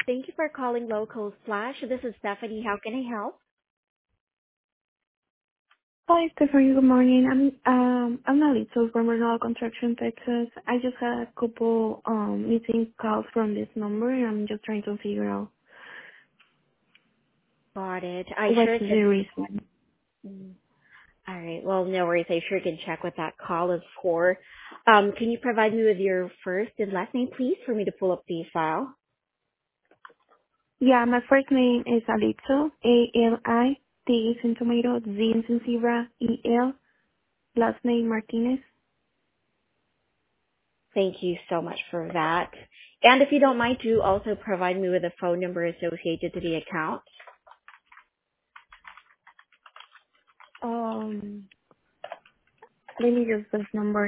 Thank you for calling Local Splash. This is Stephanie. How can I help? Hi, Stephanie. Good morning. I'm Nalito from Renal Construction, Texas. I just had a couple missing calls from this number, and I'm just trying to figure out Got it. I what's sure the can. reason. All right. Well, no worries. I sure can check what that call is for. Can you provide me with your first and last name, please, for me to pull up the file? Yeah, my first name is Alito, A-L-I, T is in tomato, Z is in zebra, E-L, last name Martinez. Thank you so much for that. And if you don't mind, do also provide me with a phone number associated to the account. Um, Let me use this number,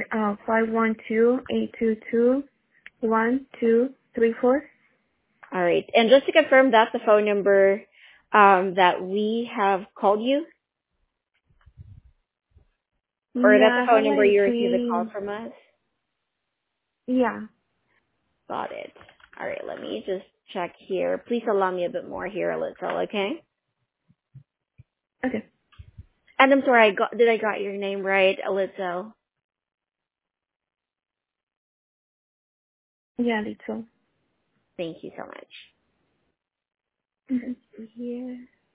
512-822-1234. All right. And just to confirm, that's the phone number that we have called you, or that's Yeah, the I phone have number like you received a call three, from us? yeah, Got it. All right, let me just check here. Please allow me a bit more here, Little, okay? okay, And I'm sorry, did I got your name right, Alitzo? yeah, Alito. Thank you so much. Mhm. Yeah.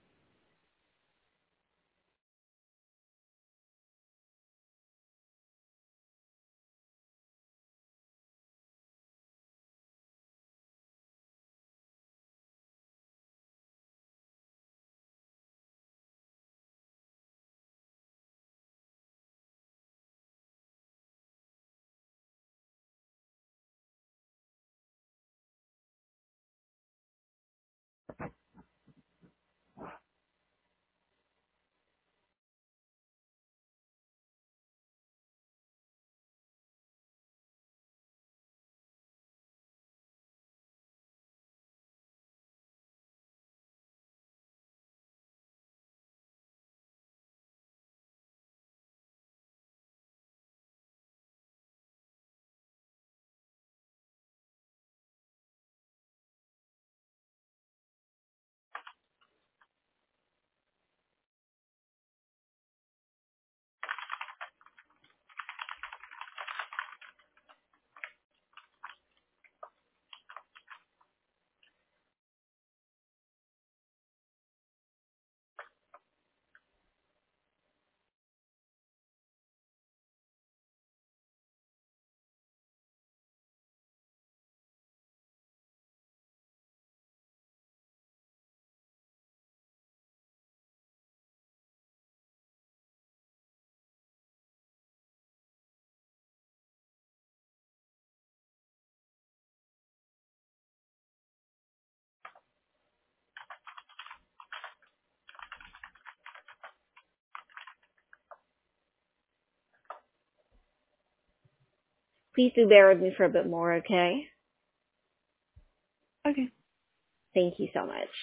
Please do bear with me for a bit more, okay? Okay. Thank you so much.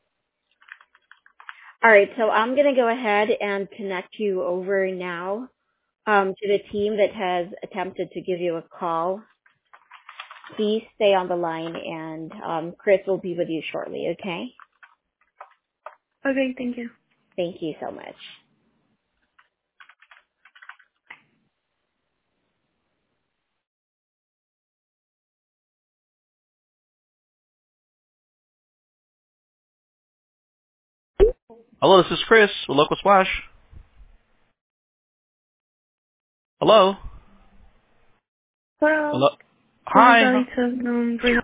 All right, so I'm going to go ahead and connect you over now to the team that has attempted to give you a call. Please stay on the line, and Chris will be with you shortly, okay? Okay, thank you. Thank you so much. Hello, this is Chris with Local Splash. Hello? Well, Hello? this is Hi. Alito from